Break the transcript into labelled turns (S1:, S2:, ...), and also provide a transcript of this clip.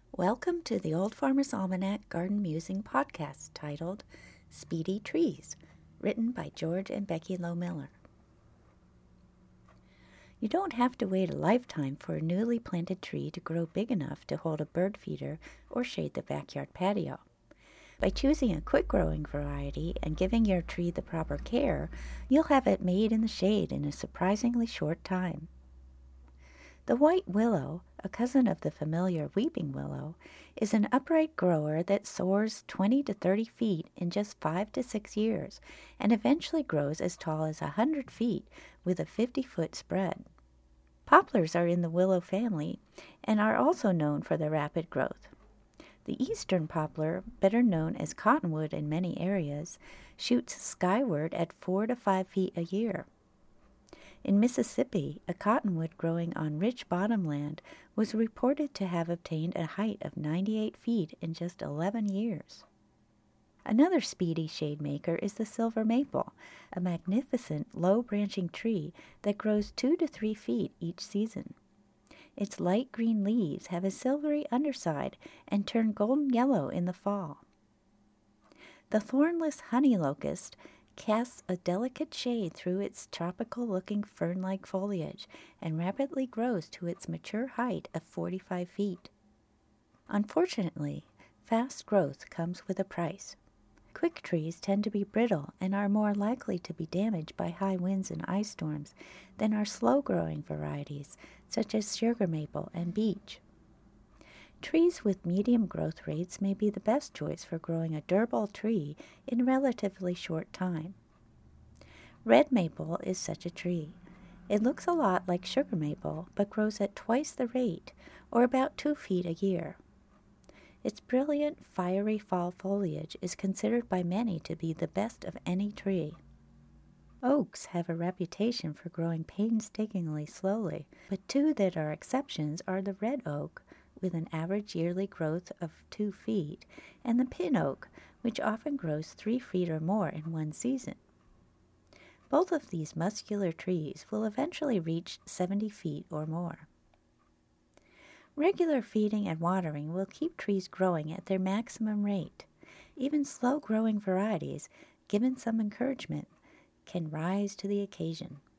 S1: Welcome to the Old Farmer's Almanac Garden Musing podcast titled Speedy Trees, written by George and Becky Lowe Miller. You don't have to wait a lifetime for a newly planted tree to grow big enough to hold a bird feeder or shade the backyard patio. By choosing a quick-growing variety and giving your tree the proper care, you'll have it made in the shade in a surprisingly short time. The white willow, a cousin of the familiar weeping willow, is an upright grower that soars 20 to 30 feet in just 5 to 6 years and eventually grows as tall as 100 feet with a 50-foot spread. Poplars are in the willow family and are also known for their rapid growth. The eastern poplar, better known as cottonwood in many areas, shoots skyward at 4 to 5 feet a year. In Mississippi, a cottonwood growing on rich bottomland was reported to have obtained a height of 98 feet in just 11 years. Another speedy shade maker is the silver maple, a magnificent low-branching tree that grows 2 to 3 feet each season. Its light green leaves have a silvery underside and turn golden yellow in the fall. The thornless honey locust casts a delicate shade through its tropical-looking fern-like foliage and rapidly grows to its mature height of 45 feet. Unfortunately, fast growth comes with a price. Quick trees tend to be brittle and are more likely to be damaged by high winds and ice storms than are slow-growing varieties such as sugar maple and beech. Trees with medium growth rates may be the best choice for growing a durable tree in a relatively short time. Red maple is such a tree. It looks a lot like sugar maple, but grows at twice the rate, or about 2 feet a year. Its brilliant, fiery fall foliage is considered by many to be the best of any tree. Oaks have a reputation for growing painstakingly slowly, but two that are exceptions are the red oak, with an average yearly growth of 2 feet, and the pin oak, which often grows 3 feet or more in one season. Both of these muscular trees will eventually reach 70 feet or more. Regular feeding and watering will keep trees growing at their maximum rate. Even slow-growing varieties, given some encouragement, can rise to the occasion.